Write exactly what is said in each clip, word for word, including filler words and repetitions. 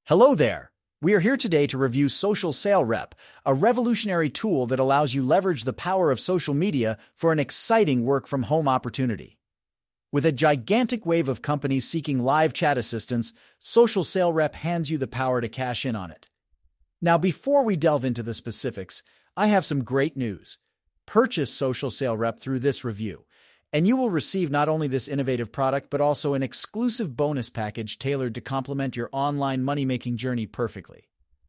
Hello there! We are here today to review Social Sale Rep, a revolutionary tool that allows you leverage the power of social media for an exciting work-from-home opportunity. With a gigantic wave of companies seeking live chat assistance, Social Sale Rep hands you the power to cash in on it. Now, before we delve into the specifics, I have some great news. Purchase Social Sale Rep through this review, and you will receive not only this innovative product, but also an exclusive bonus package tailored to complement your online money-making journey perfectly.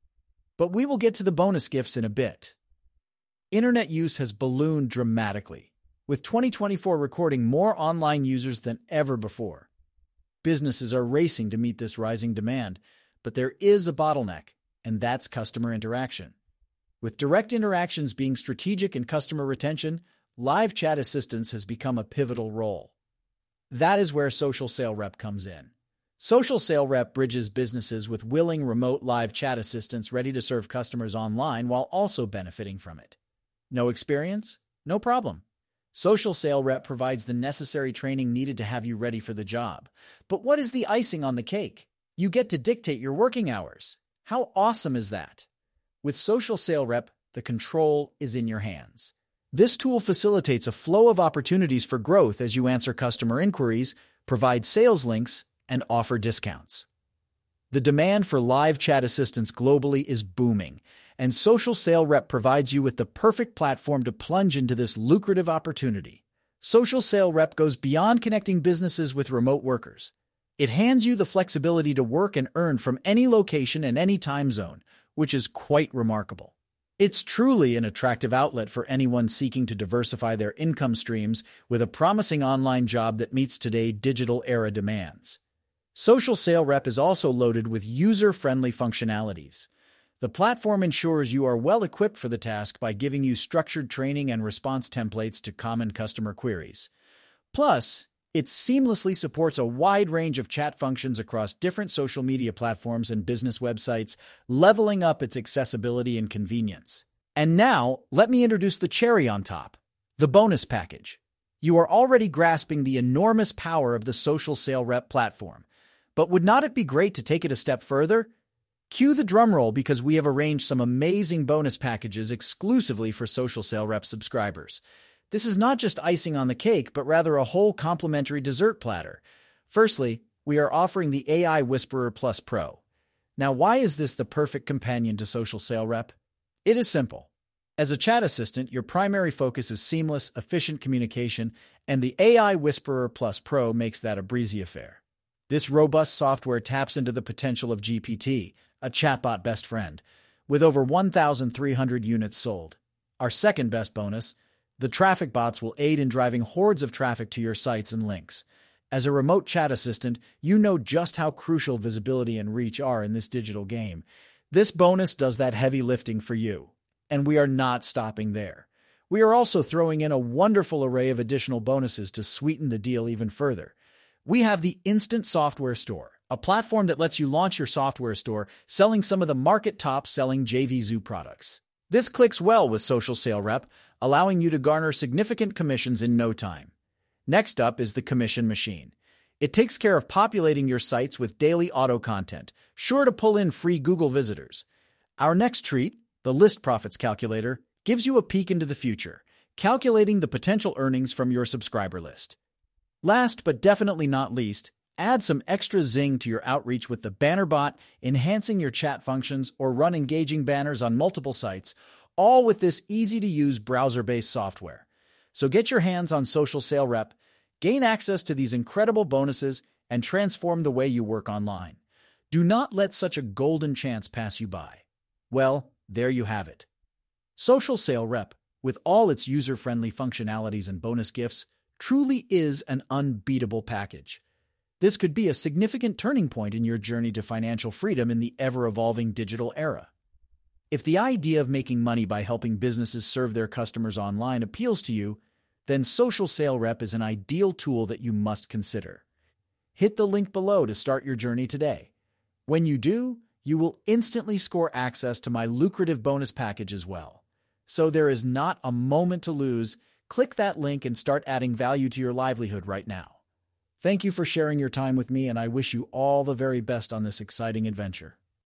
But we will get to the bonus gifts in a bit. Internet use has ballooned dramatically, with twenty twenty-four recording more online users than ever before. Businesses are racing to meet this rising demand, but there is a bottleneck, and that's customer interaction. With direct interactions being strategic in customer retention, live chat assistance has become a pivotal role. That is where Social Sale Rep comes in. Social Sale Rep bridges businesses with willing remote live chat assistants ready to serve customers online while also benefiting from it. No experience? No problem. Social Sale Rep provides the necessary training needed to have you ready for the job. But what is the icing on the cake? You get to dictate your working hours. How awesome is that? With Social Sale Rep, the control is in your hands. This tool facilitates a flow of opportunities for growth as you answer customer inquiries, provide sales links, and offer discounts. The demand for live chat assistance globally is booming, and Social Sale Rep provides you with the perfect platform to plunge into this lucrative opportunity. Social Sale Rep goes beyond connecting businesses with remote workers. It hands you the flexibility to work and earn from any location and any time zone, which is quite remarkable. It's truly an attractive outlet for anyone seeking to diversify their income streams with a promising online job that meets today's digital era demands. Social Sale Rep is also loaded with user-friendly functionalities. The platform ensures you are well equipped for the task by giving you structured training and response templates to common customer queries. Plus, it seamlessly supports a wide range of chat functions across different social media platforms and business websites, leveling up its accessibility and convenience. And now, let me introduce the cherry on top, the bonus package. You are already grasping the enormous power of the Social Sale Rep platform. But would not it be great to take it a step further? Cue the drumroll because we have arranged some amazing bonus packages exclusively for Social Sale Rep subscribers. This is not just icing on the cake, but rather a whole complimentary dessert platter. Firstly, we are offering the A I Whisperer Plus Pro. Now, why is this the perfect companion to Social Sale Rep? It is simple. As a chat assistant, your primary focus is seamless, efficient communication, and the A I Whisperer Plus Pro makes that a breezy affair. This robust software taps into the potential of G P T, a chatbot best friend, with over one thousand three hundred units sold. Our second best bonus, the traffic bots will aid in driving hordes of traffic to your sites and links. As a remote chat assistant, you know just how crucial visibility and reach are in this digital game. This bonus does that heavy lifting for you. And we are not stopping there. We are also throwing in a wonderful array of additional bonuses to sweeten the deal even further. We have the Instant Software Store, a platform that lets you launch your software store selling some of the market top-selling J V Zoo products. This clicks well with Social Sale Rep, allowing you to garner significant commissions in no time. Next up is the Commission Machine. It takes care of populating your sites with daily auto content, sure to pull in free Google visitors. Our next treat, the List Profits Calculator, gives you a peek into the future, calculating the potential earnings from your subscriber list. Last but definitely not least, add some extra zing to your outreach with the Banner Bot, enhancing your chat functions or run engaging banners on multiple sites, all with this easy-to-use browser-based software. So get your hands on Social Sale Rep, gain access to these incredible bonuses, and transform the way you work online. Do not let such a golden chance pass you by. Well, there you have it. Social Sale Rep, with all its user-friendly functionalities and bonus gifts, truly is an unbeatable package. This could be a significant turning point in your journey to financial freedom in the ever-evolving digital era. If the idea of making money by helping businesses serve their customers online appeals to you, then Social Sale Rep is an ideal tool that you must consider. Hit the link below to start your journey today. When you do, you will instantly score access to my lucrative bonus package as well. So there is not a moment to lose. Click that link and start adding value to your livelihood right now. Thank you for sharing your time with me, and I wish you all the very best on this exciting adventure.